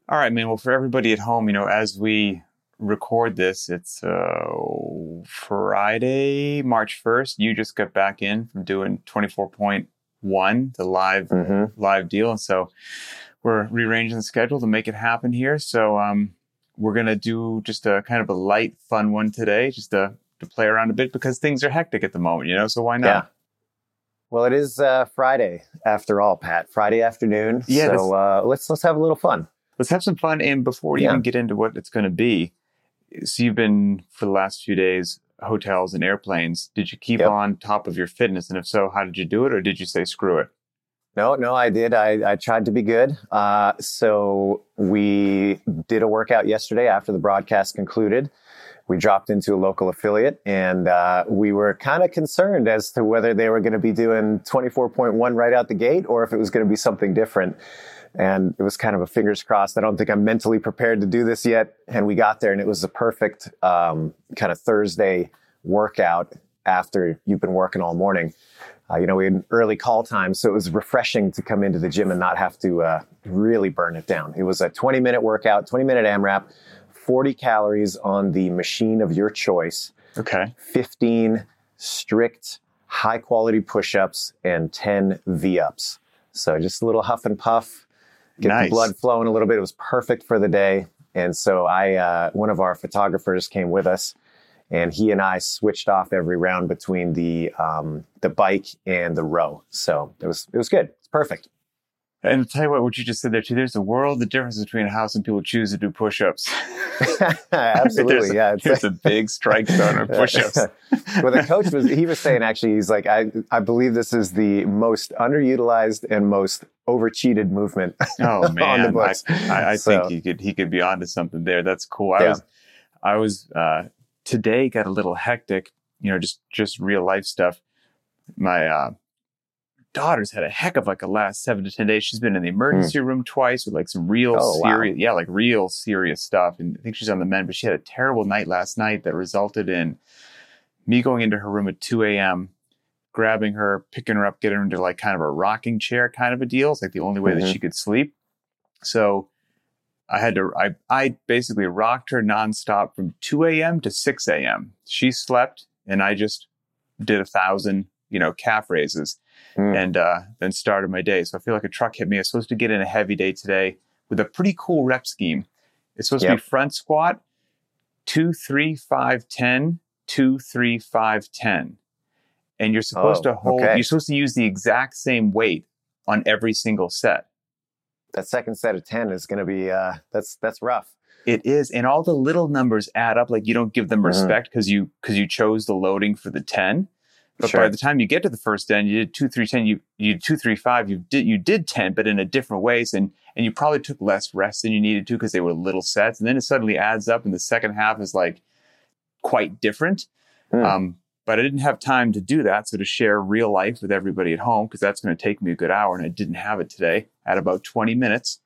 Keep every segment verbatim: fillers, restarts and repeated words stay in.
All right, man. Well, for everybody at home, you know, as we record this, it's uh, Friday, March first. You just got back in from doing twenty-four point one, the live Mm-hmm. live deal. And so we're rearranging the schedule to make it happen here. So um, we're going to do just a kind of a light, fun one today, just to, to play around a bit because things are hectic at the moment, you know, so why not? Yeah. Well, it is uh, Friday after all, Pat. Friday afternoon. Yeah, so uh, let's let's have a little fun. Let's have some fun. And before we Yeah. even get into what it's going to be, so you've been for the last few days, hotels and airplanes. Did you keep Yep. on top of your fitness? And if so, how did you do it? Or did you say, screw it? No, no, I did. I, I tried to be good. Uh, so we did a workout yesterday after the broadcast concluded. We dropped into a local affiliate and uh, we were kind of concerned as to whether they were going to be doing twenty-four point one right out the gate or if it was going to be something different. And it was kind of a fingers crossed. I don't think I'm mentally prepared to do this yet. And we got there and it was the perfect um, kind of Thursday workout after you've been working all morning. Uh, you know, we had an early call time, so it was refreshing to come into the gym and not have to uh, really burn it down. It was a twenty minute workout, twenty minute AMRAP, forty calories on the machine of your choice, Okay. fifteen strict high quality push-ups, and ten V-ups. So just a little huff and puff, get Nice. the blood flowing a little bit. It was perfect for the day. And so I, uh, one of our photographers came with us. And he and I switched off every round between the um, the bike and the row. So it was it was good. It's perfect. And to tell you what, what you just said there too, there's a world of difference between how some people choose to do push-ups. Absolutely, there's, yeah. It's There's a big strike zone on push-ups. Well, the coach was he was saying actually, he's like, I I believe this is the most underutilized and most over-cheated movement Oh on the man, I, books. I, I So, think he could he could be onto something there. That's cool. I Yeah. was I was uh, today got a little hectic. You know, just just real life stuff. My uh, daughter's had a heck of like a last seven to ten days. She's been in the emergency room twice with like some real Oh, wow. serious, yeah, like real serious stuff. And I think she's on the mend, but she had a terrible night last night that resulted in me going into her room at two a.m., grabbing her, picking her up, getting her into like kind of a rocking chair kind of a deal. It's like the only way that Mhm. she could sleep. So I had to, I, I basically rocked her nonstop from two a.m. to six a.m. She slept and I just did a thousand, you know, calf raises Mm. and uh, then started my day. So I feel like a truck hit me. I was supposed to get in a heavy day today with a pretty cool rep scheme. It's supposed to Yep. be front squat, two, three, five, ten, two, three, five, ten. And you're supposed Oh, to hold, okay. you're supposed to use the exact same weight on every single set. that second set of ten is going to be uh, that's that's rough. It is. And all the little numbers add up. Like you don't give them Mhm. respect because you, because you chose the loading for the ten. But Sure. by the time you get to the first ten, you did two, three, ten, you, you did two, three, five, you did, you did ten, but in a different ways. And, and you probably took less rest than you needed to because they were little sets. And then it suddenly adds up and the second half is like quite different. Mm. Um, but I didn't have time to do that. So to share real life with everybody at home, because that's going to take me a good hour. And I didn't have it today at about twenty minutes.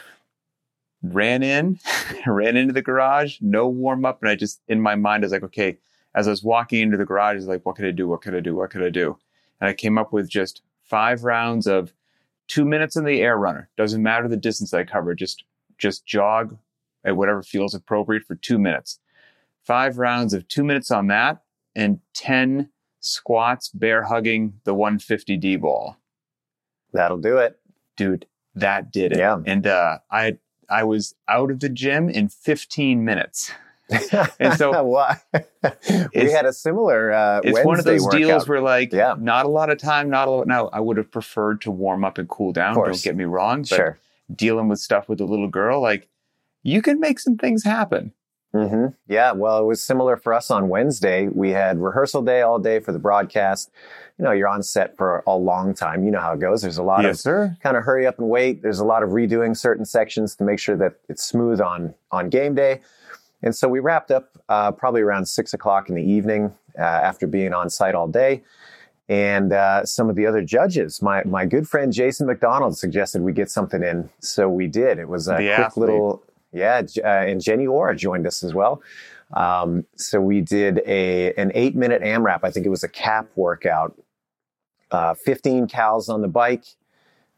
Ran in, ran into the garage, no warm up. And I just, in my mind, I was like, okay, as I was walking into the garage, I was like, what could I do? What could I do? What could I do? And I came up with just five rounds of two minutes in the air runner. Doesn't matter the distance I cover. Just, just jog at whatever feels appropriate for two minutes. Five rounds of two minutes on that and ten squats, bear hugging the one fifty D ball. That'll do it. Dude, that did it. Yeah. And uh, I, I was out of the gym in fifteen minutes. And so- Why? we It's- had a similar uh, It's Wednesday one of those workout. deals where like, Yeah. not a lot of time, not a lot. Now, I would have preferred to warm up and cool down. Of course. Don't get me wrong. But Sure. dealing with stuff with a little girl, like you can make some things happen. hmm Yeah, well, it was similar for us on Wednesday. We had rehearsal day all day for the broadcast. You know, you're on set for a long time. You know how it goes. There's a lot Yes, of sir. kind of hurry up and wait. There's a lot of redoing certain sections to make sure that it's smooth on on game day. And so we wrapped up uh, probably around six o'clock in the evening uh, after being on site all day. And uh, some of the other judges, my my good friend Jason McDonald suggested we get something in, so we did. It was a The quick athlete. little, yeah, J- uh, and Jenny Orr joined us as well. Um, so we did a an eight minute AMRAP. I think it was a cap workout. Uh, fifteen cals on the bike,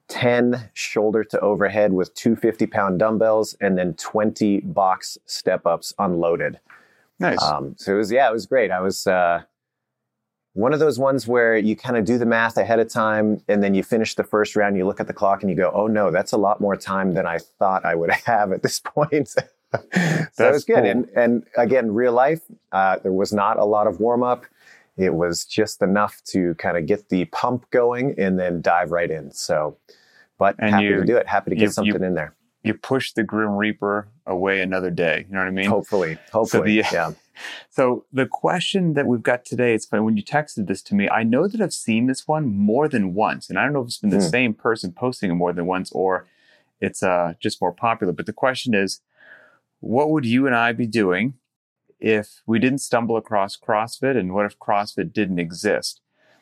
ten shoulder to overhead with two fifty pound dumbbells, and then twenty box step ups unloaded. Nice. Um, so it was, yeah, it was great. I was, uh, one of those ones where you kind of do the math ahead of time, and then you finish the first round, you look at the clock and you go, oh no, that's a lot more time than I thought I would have at this point. So that was good. Cool. And, and again, real life, uh, there was not a lot of warm up. It was just enough to kind of get the pump going and then dive right in. So, but and happy you, to do it. Happy to get you, something you, in there. You push the Grim Reaper away another day. You know what I mean? Hopefully, hopefully, so the, yeah. So the question that we've got today, it's funny, when you texted this to me, I know that I've seen this one more than once. And I don't know if it's been the mm. same person posting it more than once or it's uh, just more popular. But the question is, what would you and I be doing if we didn't stumble across CrossFit, and what if CrossFit didn't exist?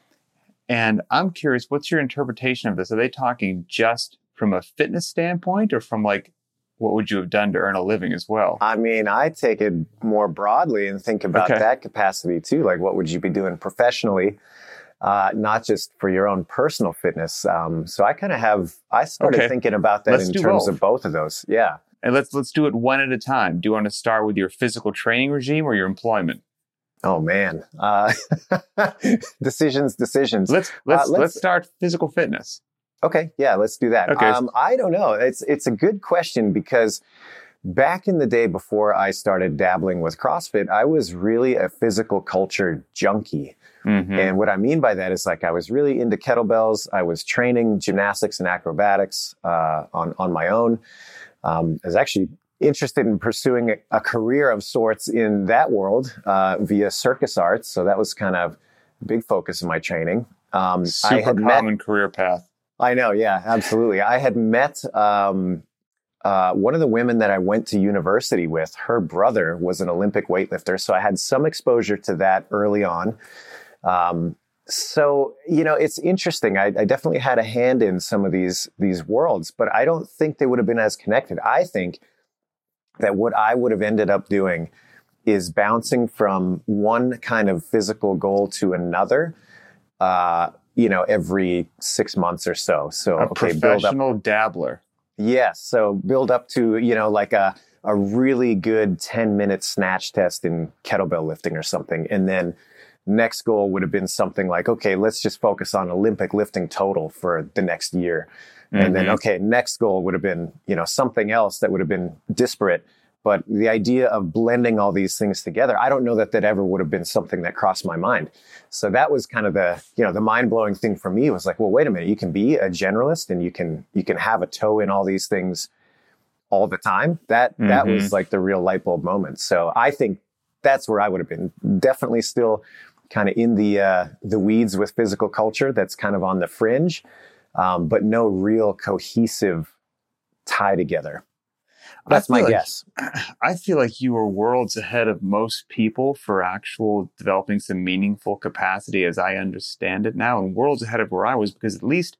And I'm curious, what's your interpretation of this? Are they talking just from a fitness standpoint, or from like, what would you have done to earn a living as well? I mean, I take it more broadly and think about okay. that capacity too. Like, what would you be doing professionally, uh, not just for your own personal fitness? Um, so I kind of have, I started okay. thinking about that let's in terms both. of both of those. Yeah. And let's let's do it one at a time. Do you want to start with your physical training regime or your employment? Oh man, uh, decisions, decisions. Let's let's, uh, let's let's start physical fitness. Okay, yeah, let's do that. Okay. Um, I don't know. It's it's a good question, because back in the day before I started dabbling with CrossFit, I was really a physical culture junkie. Mm-hmm. And what I mean by that is, like, I was really into kettlebells. I was training gymnastics and acrobatics uh, on on my own. Um, I was actually interested in pursuing a, a career of sorts in that world uh, via circus arts. So that was kind of a big focus of my training. Um, Super I had common met, career path. I know, yeah, absolutely. I had met um, uh, one of the women that I went to university with. Her brother was an Olympic weightlifter, so I had some exposure to that early on. Um, So, you know, it's interesting. I, I definitely had a hand in some of these, these worlds, but I don't think they would have been as connected. I think that what I would have ended up doing is bouncing from one kind of physical goal to another, uh, you know, every six months or so. So, a okay, professional build up. dabbler. Yes. So build up to, you know, like a, a really good ten minute snatch test in kettlebell lifting or something. And then next goal would have been something like, okay, let's just focus on Olympic lifting total for the next year. Mm-hmm. And then, okay, next goal would have been, you know, something else that would have been disparate. But the idea of blending all these things together, I don't know that that ever would have been something that crossed my mind. So that was kind of the, you know, the mind-blowing thing for me was like, well, wait a minute, you can be a generalist and you can, you can have a toe in all these things all the time. That, mm-hmm. that was like the real light bulb moment. So I think that's where I would have been. Definitely still kind of in the uh, the weeds with physical culture. That's kind of on the fringe, um, but no real cohesive tie together. That's my like, guess. I feel like you were worlds ahead of most people for actual developing some meaningful capacity, as I understand it now, and worlds ahead of where I was, because at least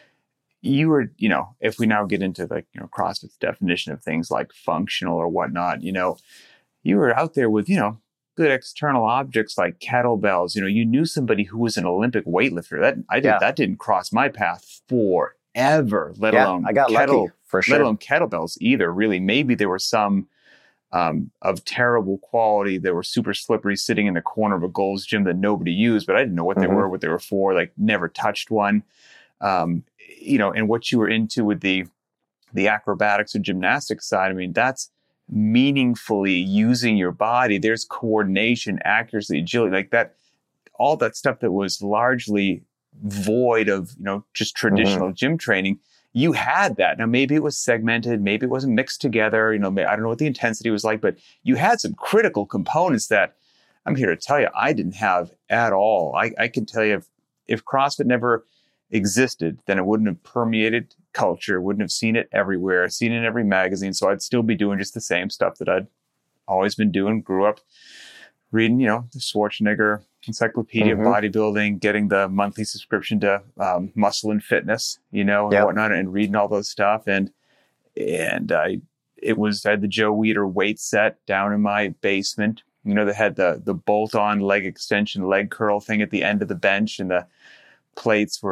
you were, you know, if we now get into like, you know, CrossFit's definition of things like functional or whatnot, you know, you were out there with, you know, good external objects like kettlebells. You know, you knew somebody who was an Olympic weightlifter. That I did. Yeah. That didn't cross my path forever. Let yeah, alone I got kettle, lucky for sure. Let alone kettlebells either. Really, maybe there were some um, of terrible quality that were super slippery, sitting in the corner of a Gold's Gym that nobody used, but I didn't know what they mm-hmm. were, what they were for. Like, never touched one. Um, you know, and what you were into with the the acrobatics or gymnastics side. I mean, that's meaningfully using your body. There's coordination, accuracy, agility, like that, all that stuff that was largely void of, you know, just traditional mm-hmm. gym training. You had that. Now, maybe it was segmented, maybe it wasn't mixed together, you know, I don't know what the intensity was like, but you had some critical components that I'm here to tell you I didn't have at all. I, I can tell you if, if CrossFit never existed, then it wouldn't have permeated culture, wouldn't have seen it everywhere, seen it in every magazine. So I'd still be doing just the same stuff that I'd always been doing, grew up reading, you know, the Schwarzenegger Encyclopedia mm-hmm. of Bodybuilding, getting the monthly subscription to um, Muscle and Fitness, you know, and yep. whatnot, and reading all those stuff. And, and I, it was, I had the Joe Weider weight set down in my basement, you know, that had the, the bolt on leg extension, leg curl thing at the end of the bench, and the plates were,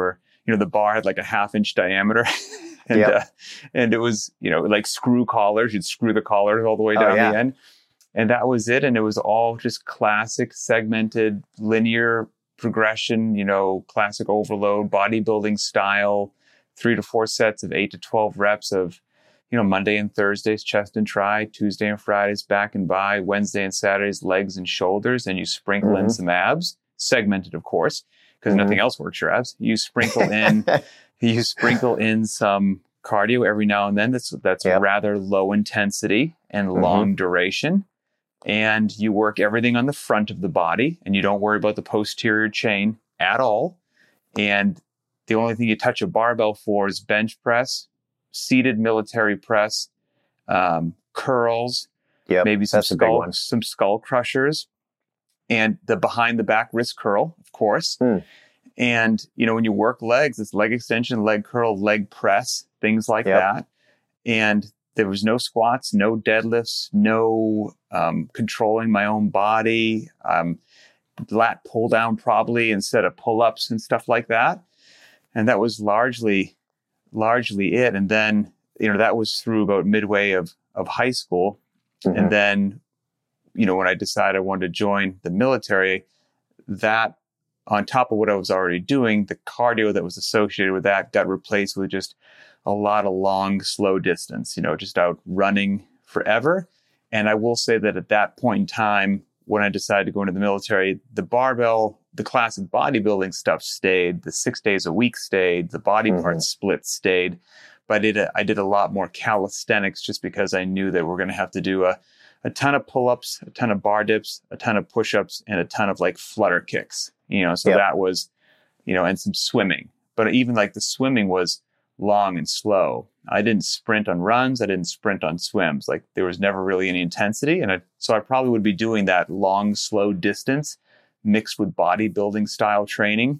you know, the bar had like a half inch diameter. and, Yep. uh, and it was, you know, like screw collars. You'd screw the collars all the way down Oh, yeah. the end. And that was it. And it was all just classic segmented linear progression, you know, classic overload, bodybuilding style, three to four sets of eight to twelve reps of, you know, Monday and Thursdays, chest and tri, Tuesday and Fridays, back and bi, Wednesday and Saturdays, legs and shoulders. And you sprinkle Mm-hmm. in some abs, segmented, of course, because Mm-hmm. nothing else works your abs. You sprinkle in, you sprinkle in some cardio every now and then. That's, that's Yep. rather low intensity and Mm-hmm. long duration. And you work everything on the front of the body and you don't worry about the posterior chain at all. And the only thing you touch a barbell for is bench press, seated military press, um, curls, Yep. maybe some That's a big skull, one. some skull crushers, and the behind the back wrist curl, of course. Mm. And, you know, when you work legs, it's leg extension, leg curl, leg press, things like Yep. that. And there was no squats, no deadlifts, no um, controlling my own body, um, lat pull down probably instead of pull ups and stuff like that. And that was largely, largely it. And then, you know, that was through about midway of, of high school. Mhm. And then, you know, when I decided I wanted to join the military, that on top of what I was already doing, the cardio that was associated with that got replaced with just a lot of long, slow distance, you know, just out running forever. And I will say that at that point in time, when I decided to go into the military, the barbell, the classic bodybuilding stuff stayed, the six days a week stayed, the body Mhm. part split stayed. But I did a, I did a lot more calisthenics just because I knew that we're going to have to do a, a ton of pull-ups, a ton of bar dips, a ton of push-ups, and a ton of like flutter kicks, you know, so Yep. that was, you know, and some swimming. But even like the swimming was long and slow. I didn't sprint on runs. I didn't sprint on swims. Like there was never really any intensity. And I, so I probably would be doing that long, slow distance mixed with bodybuilding style training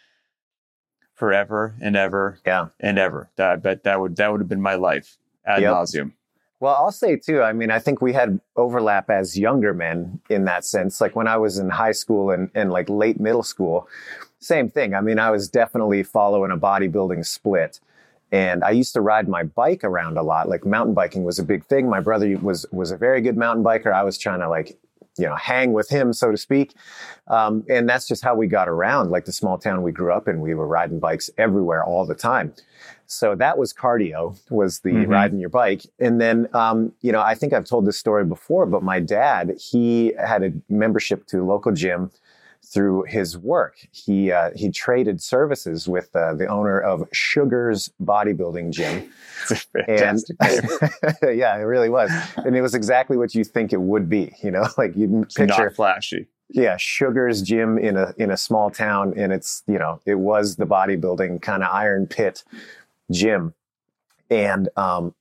forever and ever Yeah. and ever. That, I bet that would, that would have been my life ad Yep. nauseum. Well, I'll say too, I mean, I think we had overlap as younger men in that sense. Like when I was in high school and, and like late middle school, same thing. I mean, I was definitely following a bodybuilding split. And I used to ride my bike around a lot. Like mountain biking was a big thing. My brother was was a very good mountain biker. I was trying to like, you know, hang with him, so to speak. Um, and that's just how we got around. Like the small town we grew up in, we were riding bikes everywhere all the time. So that was cardio, was the Mhm. riding your bike. And then, um, you know, I think I've told this story before, but my dad, he had a membership to a local gym through his work. He uh, he traded services with uh, the owner of Sugar's Bodybuilding Gym. It's a fantastic name. Yeah, it really was. And it was exactly what you think it would be, you know, like you It's picture, not flashy. yeah, Sugar's Gym in a, in a small town. And it's, you know, it was the bodybuilding kind of iron pit gym. And, um,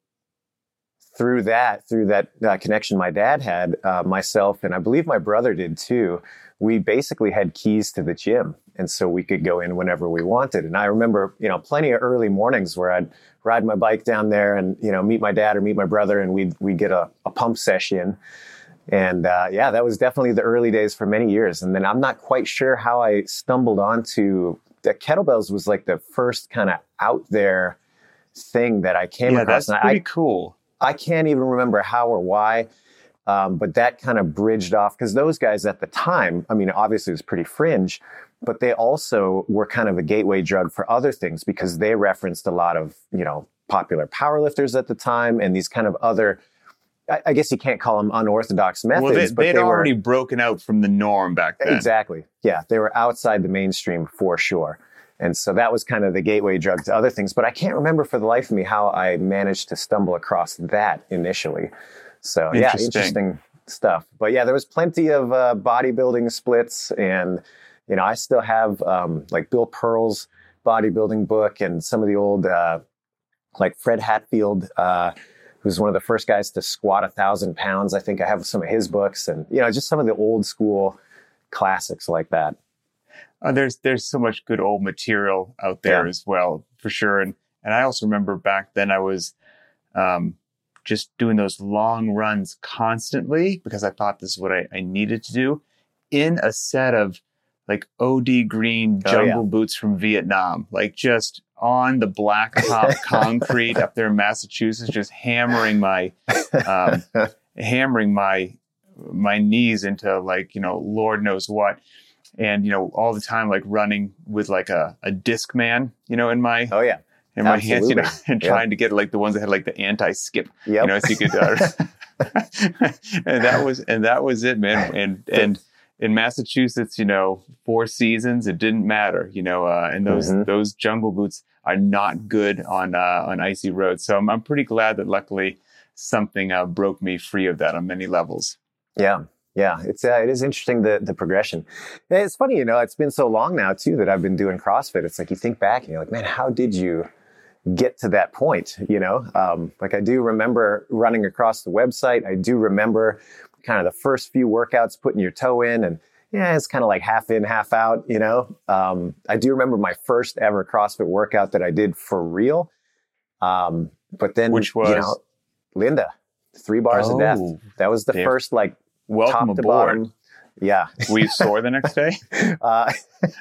through that, through that uh, connection my dad had, uh, myself, and I believe my brother did too, we basically had keys to the gym. And so we could go in whenever we wanted. And I remember, you know, plenty of early mornings where I'd ride my bike down there and, you know, meet my dad or meet my brother, and we'd, we'd get a, a pump session. And, uh, yeah, that was definitely the early days for many years. And then I'm not quite sure how I stumbled onto that. Kettlebells was like the first kind of out there thing that I came Yeah, across. that's And pretty I, cool. I can't even remember how or why. Um, but that kind of bridged off because those guys at the time, I mean, obviously it was pretty fringe, but they also were kind of a gateway drug for other things because they referenced a lot of, you know, popular powerlifters at the time and these kind of other, I, I guess you can't call them unorthodox methods. Well, they, but they'd they were, already broken out from the norm back then. Exactly. Yeah. They were outside the mainstream for sure. And so that was kind of the gateway drug to other things. But I can't remember for the life of me how I managed to stumble across that initially. So yeah, Interesting. interesting stuff. But yeah, there was plenty of uh, bodybuilding splits. And, you know, I still have um, like Bill Pearl's bodybuilding book and some of the old, uh, like Fred Hatfield, uh, who's one of the first guys to squat a thousand pounds. I think I have some of his books and, you know, just some of the old school classics like that. Uh, there's there's so much good old material out there Yeah. as well, for sure. And and I also remember back then I was um, just doing those long runs constantly because I thought this is what I, I needed to do in a set of like O D green Oh, jungle yeah. boots from Vietnam, like just on the blacktop concrete up there in Massachusetts, just hammering my, um, hammering my, my knees into like, you know, Lord knows what. And, you know, all the time, like running with like a, a disc man, you know, in my, Oh, yeah. in my hands, you know, Absolutely. and trying to get like the ones that had like the anti-skip, Yep. you know, so you could, uh, and that was, and that was it, man. And, and in Massachusetts, you know, four seasons, it didn't matter, you know, uh, and those, Mhm. those jungle boots are not good on, uh, on icy roads. So I'm, I'm pretty glad that luckily something, uh, broke me free of that on many levels. Yeah. Yeah. It's, uh, it is interesting, the, the progression. And it's funny, you know, it's been so long now too that I've been doing CrossFit. It's like, you think back and you're like, man, how did you get to that point? You know, um, like I do remember running across the website. I do remember kind of the first few workouts, putting your toe in, and yeah, it's kind of like half in, half out, you know. Um, I do remember my first ever CrossFit workout that I did for real. Um, but then, Which was? you know, Linda, three bars of death. Oh, That was the Dave. first, like, Welcome top to aboard. bottom. Yeah. Were you sore the next day? Uh,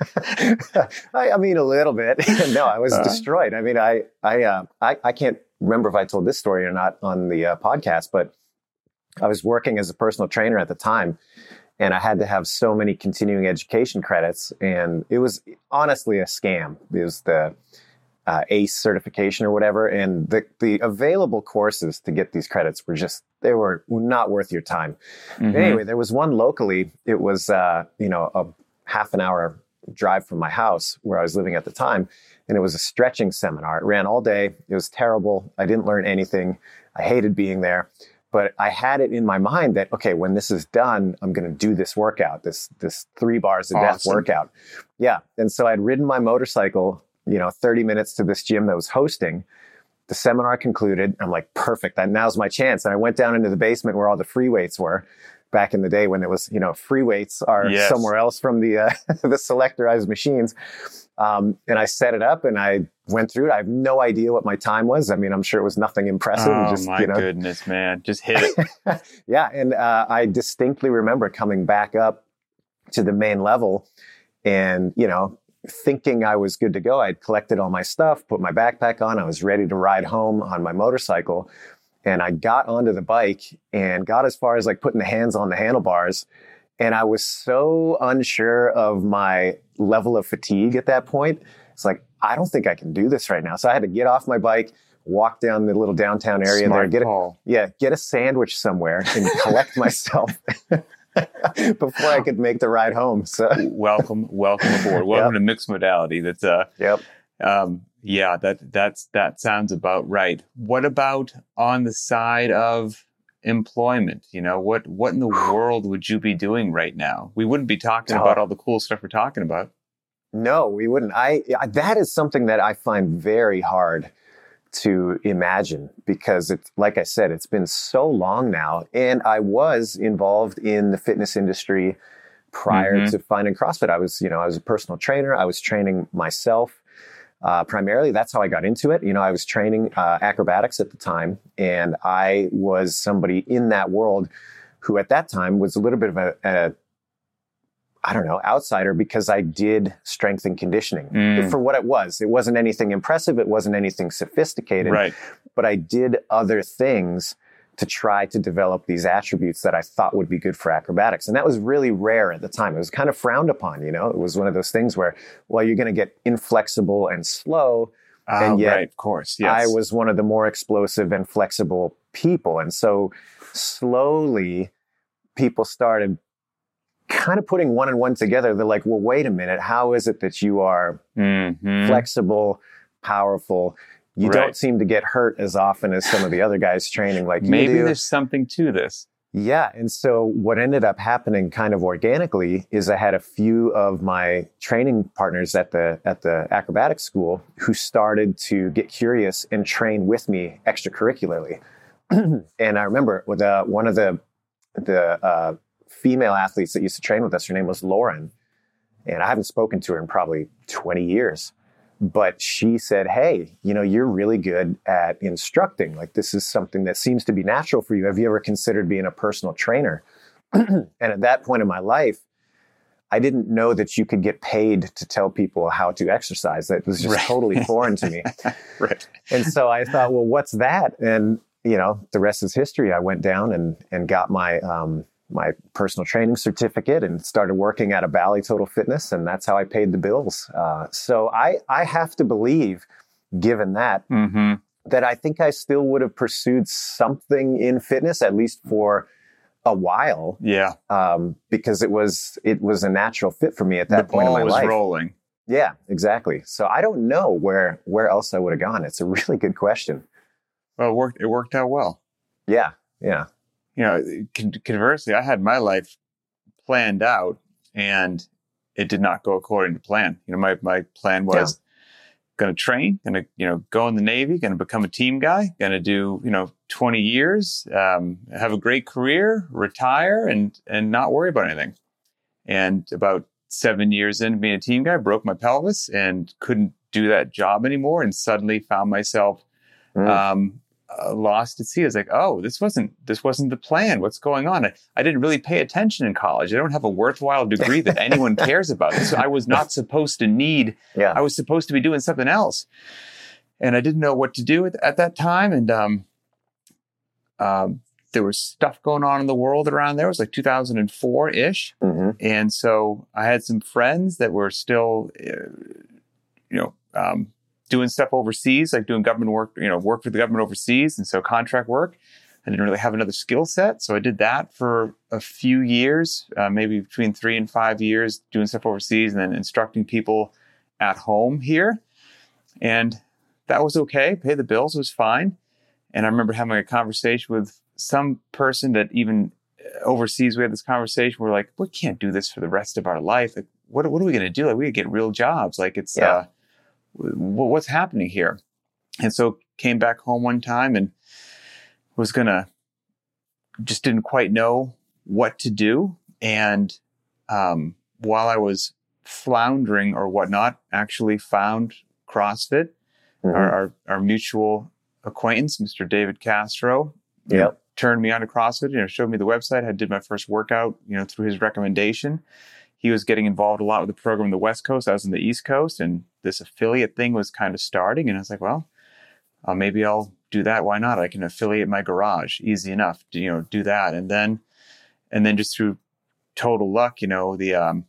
I, I mean, a little bit. No, I was Uh. destroyed. I mean, I, I, uh, I, I can't remember if I told this story or not on the uh, podcast, but I was working as a personal trainer at the time, and I had to have so many continuing education credits, and it was honestly a scam. It was the uh, A C E certification or whatever, and the the available courses to get these credits were just, they were not worth your time. Mhm. Anyway, there was one locally. It was, uh, you know, a half an hour drive from my house where I was living at the time. And it was a stretching seminar. It ran all day. It was terrible. I didn't learn anything. I hated being there. But I had it in my mind that, okay, when this is done, I'm going to do this workout, this this three bars of death Awesome. workout. Yeah. And so I'd ridden my motorcycle, you know, thirty minutes to this gym that was hosting. The seminar concluded. I'm like, perfect. That now's my chance. And I went down into the basement where all the free weights were back in the day when it was, you know, free weights are Yes. somewhere else from the, uh, the selectorized machines. Um, and I set it up and I went through it. I have no idea what my time was. I mean, I'm sure it was nothing impressive. Oh just, my you know, goodness, man. Just hit it. yeah. And, uh, I distinctly remember coming back up to the main level and, you know, thinking I was good to go. I'd collected all my stuff, put my backpack on. I was ready to ride home on my motorcycle. And I got onto the bike and got as far as like putting the hands on the handlebars. And I was so unsure of my level of fatigue at that point. It's like, I don't think I can do this right now. So I had to get off my bike, walk down the little downtown area Smart there, get a, call. yeah, get a sandwich somewhere and collect myself before I could make the ride home. So, Welcome, welcome aboard. Welcome Yep. to mixed modality. That's uh, yep. um, yeah, that that's that sounds about right. What about on the side of employment? You know, what what in the world would you be doing right now? We wouldn't be talking Oh. about all the cool stuff we're talking about. No, we wouldn't. I, I that is something that I find very hard to imagine because it's, like I said, it's been so long now. And I was involved in the fitness industry prior Mhm. to finding CrossFit. I was, you know, I was a personal trainer. I was training myself. Uh, primarily, that's how I got into it. You know, I was training uh, acrobatics at the time, and I was somebody in that world who at that time was a little bit of a, a I don't know, outsider because I did strength and conditioning Mm. for what it was. It wasn't anything impressive. It wasn't anything sophisticated, Right. but I did other things to try to develop these attributes that I thought would be good for acrobatics. And that was really rare at the time. It was kind of frowned upon, you know, it was one of those things where, well, you're going to get inflexible and slow. Oh, And yet right. Of course. Yes. I was one of the more explosive and flexible people. And so slowly people started kind of putting one and one together. They're like, well, wait a minute. How is it that you are Mhm. flexible, powerful? You Right. don't seem to get hurt as often as some of the other guys training like Maybe you do. there's something to this. Yeah. And so what ended up happening kind of organically is I had a few of my training partners at the, at the acrobatic school who started to get curious and train with me extracurricularly. And I remember with uh, one of the, the, uh, female athletes that used to train with us, her name was Lauren. And I haven't spoken to her in probably twenty years, but she said, hey, you know, you're really good at instructing. Like, this is something that seems to be natural for you. Have you ever considered being a personal trainer? And at that point in my life, I didn't know that you could get paid to tell people how to exercise. That was just Right. totally foreign to me. Right. And so I thought, well, what's that? And, you know, the rest is history. I went down and, and got my, um, my personal training certificate and started working at a Bally Total Fitness. And that's how I paid the bills. Uh, so I, I have to believe, given that, Mm-hmm. that I think I still would have pursued something in fitness, at least for a while. Yeah. Um, because it was, it was a natural fit for me at that the point in ball my was life. rolling. Yeah, exactly. So I don't know where, where else I would have gone. It's a really good question. Well, it worked. It worked out well. Yeah. Yeah. You know, con- conversely, I had my life planned out, and it did not go according to plan. You know, my my plan was going to train, going to you know go in the Navy, going to become a team guy, going to do you know twenty years, um, have a great career, retire, and and not worry about anything. And about seven years into being a team guy, broke my pelvis and couldn't do that job anymore, and suddenly found myself Mm. um, uh, lost at sea. I was like, oh, this wasn't this wasn't the plan. What's going on? I, I didn't really pay attention in college. I don't have a worthwhile degree that anyone cares about. This, I was not supposed to need. Yeah. I was supposed to be doing something else, and I didn't know what to do at, at that time. And um, um, there was stuff going on in the world around there. It was like two thousand four ish, Mm-hmm. and so I had some friends that were still, uh, you know. Um, doing stuff overseas, like doing government work, you know, work for the government overseas. And so contract work, I didn't really have another skill set. So I did that for a few years, uh, maybe between three and five years, doing stuff overseas and then instructing people at home here. And that was okay. Pay the bills was fine. And I remember having a conversation with some person that even overseas, we had this conversation. We're like, we can't do this for the rest of our life. Like, what, what are we going to do? Like, we gotta get real jobs. Like it's, Yeah. uh, what's happening here? And so came back home one time and was gonna, just didn't quite know what to do. And um, while I was floundering or whatnot, actually found CrossFit. Mm-hmm. Our, our, our mutual acquaintance, Mister David Castro, you know, Yep. turned me on to CrossFit, you know, showed me the website. I did my first workout, you know, through his recommendation. He was getting involved a lot with the program on the West Coast. I was on the East Coast, and this affiliate thing was kind of starting. And I was like, well, uh, maybe I'll do that. Why not? I can affiliate my garage. Easy enough to, you know, do that. And then, and then just through total luck, you know, the, um,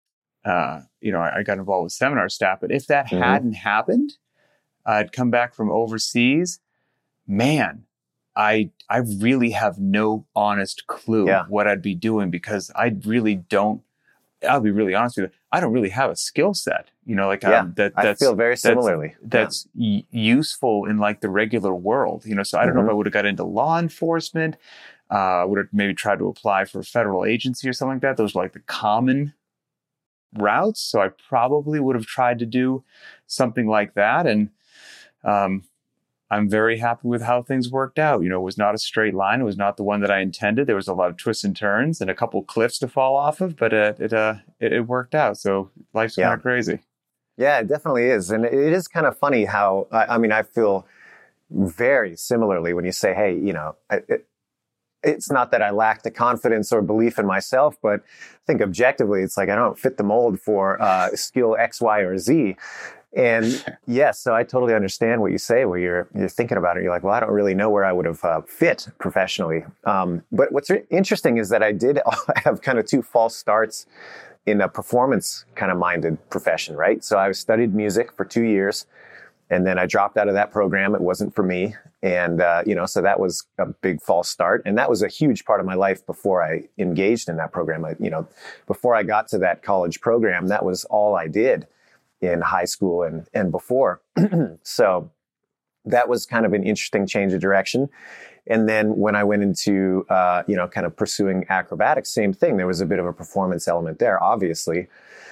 uh, you know, I, I got involved with seminar staff. But if that Mm-hmm. hadn't happened, I'd come back from overseas. Man, I I really have no honest clue Yeah. what I'd be doing, because I really don't. I'll be really honest with you. I don't really have a skill set, you know, like Yeah. um, that. I That's, feel very that's- similarly. That's y- useful in like the regular world, you know. So I don't know Mhm. if I would have got into law enforcement. Uh, would have maybe tried to apply for a federal agency or something like that. Those were like the common routes. So I probably would have tried to do something like that. And um, I'm very happy with how things worked out. You know, it was not a straight line. It was not the one that I intended. There was a lot of twists and turns and a couple cliffs to fall off of, but uh, it, uh, it it worked out. So life's Yeah. kind of crazy. Yeah, it definitely is. And it is kind of funny how, I, I mean, I feel very similarly when you say, hey, you know, I, it, it's not that I lack the confidence or belief in myself, but I think objectively, it's like I don't fit the mold for uh, skill X, Y, or Z. And yes, so I totally understand what you say, where you're you're thinking about it. You're like, well, I don't really know where I would have uh, fit professionally. Um, but what's re- interesting is that I did have kind of two false starts in a performance kind of minded profession, right? So I studied music for two years, and then I dropped out of that program. It wasn't for me, and uh, you know, so that was a big false start, and that was a huge part of my life before I engaged in that program. I, you know, before I got to that college program, that was all I did in high school and, and before. So that was kind of an interesting change of direction. And then when I went into, uh, you know, kind of pursuing acrobatics, same thing. There was a bit of a performance element there, obviously.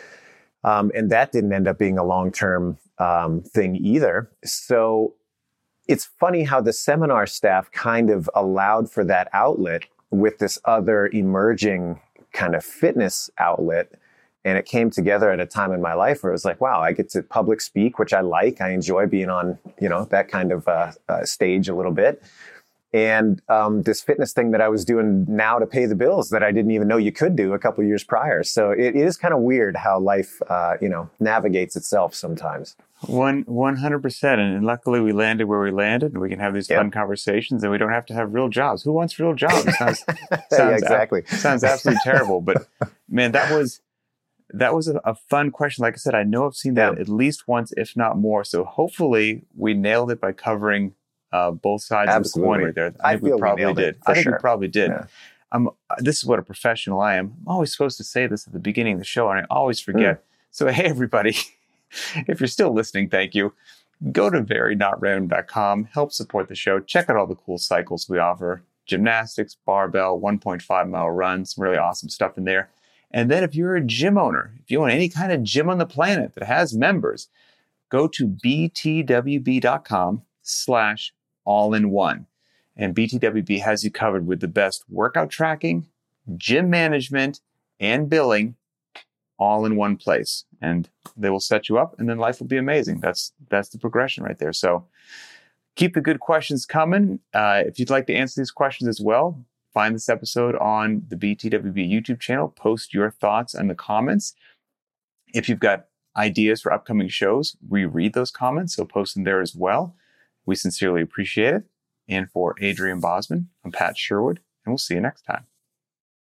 Um, and that didn't end up being a long-term um, thing either. So it's funny how the seminar staff kind of allowed for that outlet with this other emerging kind of fitness outlet. And it came together at a time in my life where it was like, wow, I get to public speak, which I like. I enjoy being on, you know, that kind of uh, uh, stage a little bit. and um, this fitness thing that I was doing now to pay the bills that I didn't even know you could do a couple of years prior. So it, it is kind of weird how life, uh, you know, navigates itself sometimes. One one hundred percent, and luckily we landed where we landed, and we can have these Yep. fun conversations, and we don't have to have real jobs. Who wants real jobs? Sounds, Yeah, sounds exactly. ab- sounds absolutely terrible. But man, that was that was a, a fun question. Like I said, I know I've seen that Yeah. at least once, if not more. So hopefully we nailed it by covering uh, both sides Absolutely. of the coin right there. I I think feel we we probably nailed it, did. for I think sure. we probably did. Yeah. I'm, this is what a professional I am. I'm always supposed to say this at the beginning of the show, and I always forget. Mm. So hey, everybody. If you're still listening, thank you. Go to very not random dot com. Help support the show. Check out all the cool cycles we offer. Gymnastics, barbell, one point five mile runs. Some really awesome stuff in there. And then if you're a gym owner, if you own any kind of gym on the planet that has members, go to b t w b dot com slash all in one. And B T W B has you covered with the best workout tracking, gym management, and billing all in one place, and they will set you up, and then life will be amazing. That's that's the progression right there. So keep the good questions coming. Uh, if you'd like to answer these questions as well, find this episode on the B T W B YouTube channel. Post your thoughts in the comments. If you've got ideas for upcoming shows, we read those comments, so post them there as well. We sincerely appreciate it. And for Adrian Bosman, I'm Pat Sherwood, and we'll see you next time.